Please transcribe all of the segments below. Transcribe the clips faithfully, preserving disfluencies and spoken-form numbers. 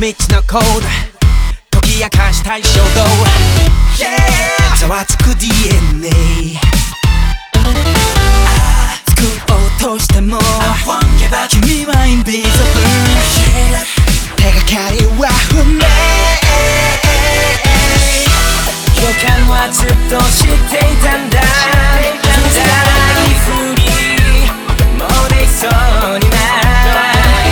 みっつのコード解き明かしたい衝動、yeah! ざわつく ディーエヌエー 作ろうとしても君はインビジブル、手がかりは不明、 予感はずっと知っていたんだ。辛いふりもうできそうにない。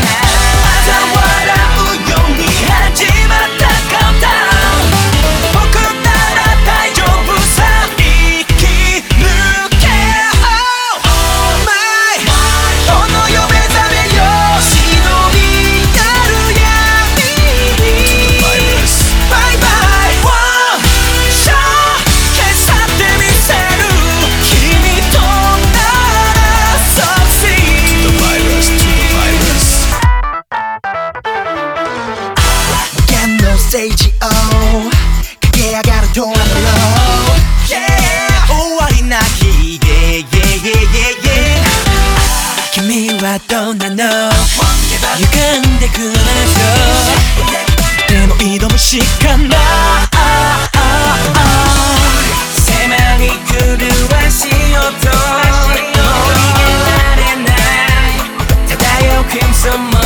また笑うように始まったカウントダウン、僕なら大丈夫さ、生き抜け、oh, oh my この世目覚めよ、忍び寄る闇にバイバイ、one shot 消さってみせる、君となら succeed to the virus, to the virus 無限のステージを駆け上がるドラムロール、yeah! 終わりなき yeah, yeah, yeah, yeah, yeah 君はどんなの歪んでくるでしょ、でも挑むしかない、 迫り来る足音、もう逃げられない、漂うクリムゾンも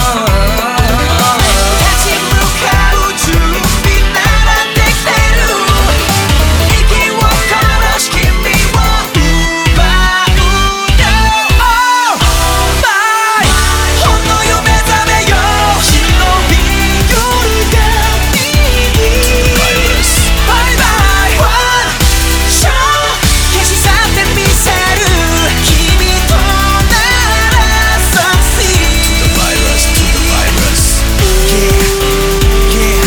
立ち向かう準備ならできてる、息を殺し君を奪うよ、oh, oh my ほんのよ目覚めよ、忍び寄る闇にバイバイ、one shot 消し去ってみせる、君となら succeed to the virus, to the virus yeah, yeah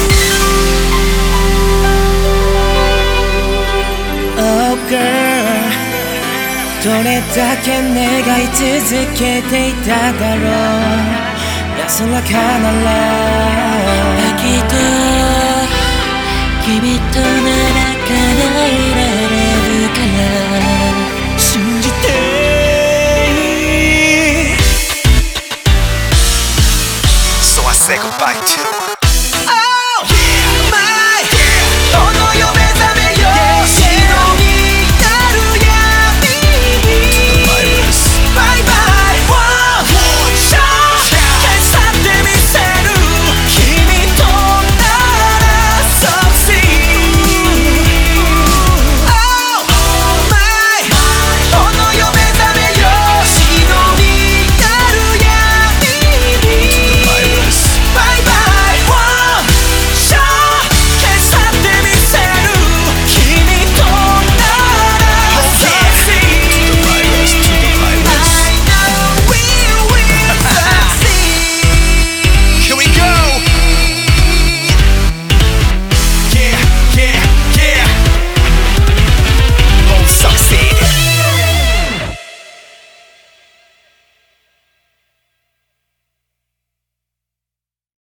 Oh girl どれだけ願い続けていただろう、安らかならきっと君とな